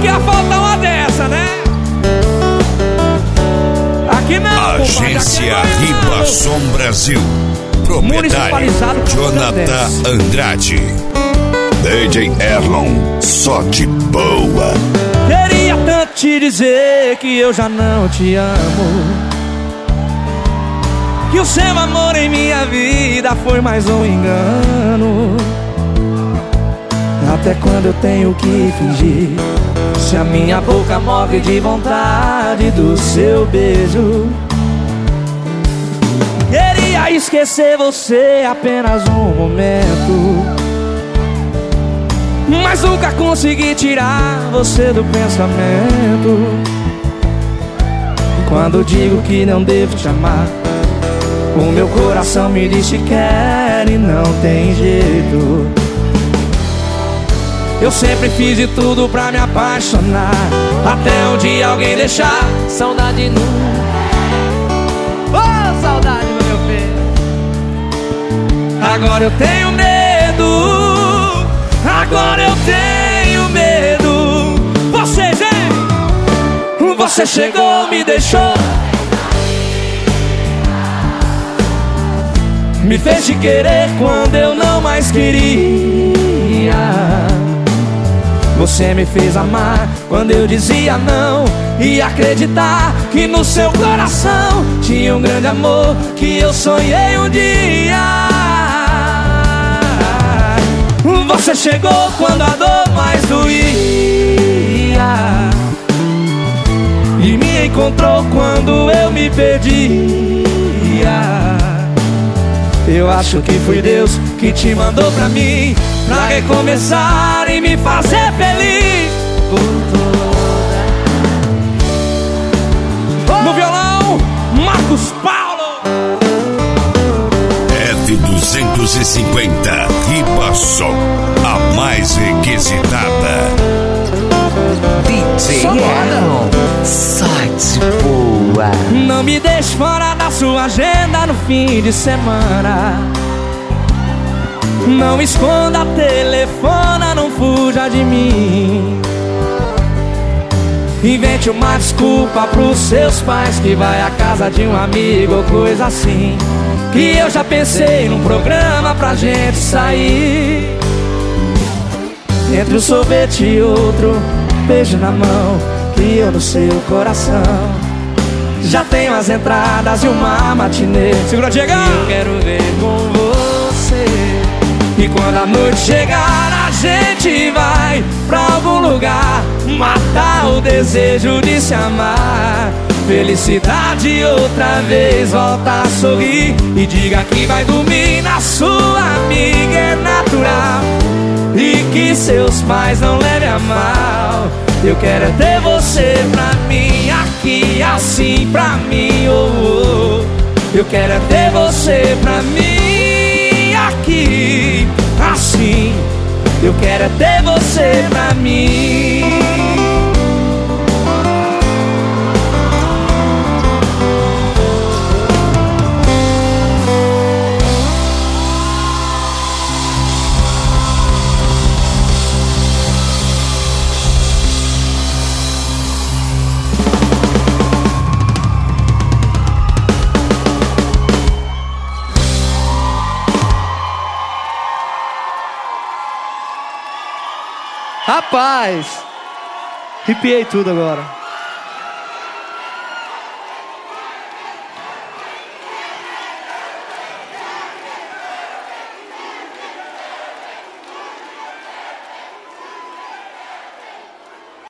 que ia faltar uma dessa, né? Aqui não, Agência Ribação Brasil. Proprietário Jonathan Andrade. DJ Erlon, só de boa. Queria tanto te dizer que eu já não te amo, que o seu amor em minha vida foi mais um engano. Até quando eu tenho que fingir, se a minha boca morre de vontade do seu beijo? Queria esquecer você apenas um momento, mas nunca consegui tirar você do pensamento. Quando digo que não devo te amar, o meu coração me diz que quer e não tem jeito. Eu sempre fiz de tudo pra me apaixonar, até um dia alguém deixar saudade no... Oh, saudade, meu filho. Agora eu tenho medo, agora eu tenho medo. Vocês, hein? Você chegou, me deixou, me fez te querer quando eu não mais queria. Você me fez amar quando eu dizia não, e acreditar que no seu coração tinha um grande amor que eu sonhei um dia. Você chegou quando a dor mais doía e me encontrou quando eu me perdia. Eu acho que foi Deus que te mandou pra mim, pra recomeçar e me fazer feliz. No violão, Marcos Paulo. F250 Ribação, a mais requisitada. DJ Erlon, só de boa. Não me deixe fora da sua agenda no fim de semana. Não esconda, telefona, não fuja de mim. Invente uma desculpa pros seus pais, que vai à casa de um amigo ou coisa assim, que eu já pensei num programa pra gente sair. Entre um sorvete e outro, beijo na mão, que eu no seu coração já tenho as entradas e uma matinê. Segura, Diego! Eu quero ver com você. E quando a noite chegar, a gente vai pra algum lugar, matar o desejo de se amar. Felicidade outra vez, volta a sorrir e diga que vai dormir na sua amiga, é natural, e que seus pais não levem a mal. Eu quero é ter você pra mim, aqui assim pra mim, oh, oh. Eu quero é ter você pra mim, aqui assim. Eu quero é ter você pra mim. Rapaz, arrepiei tudo agora.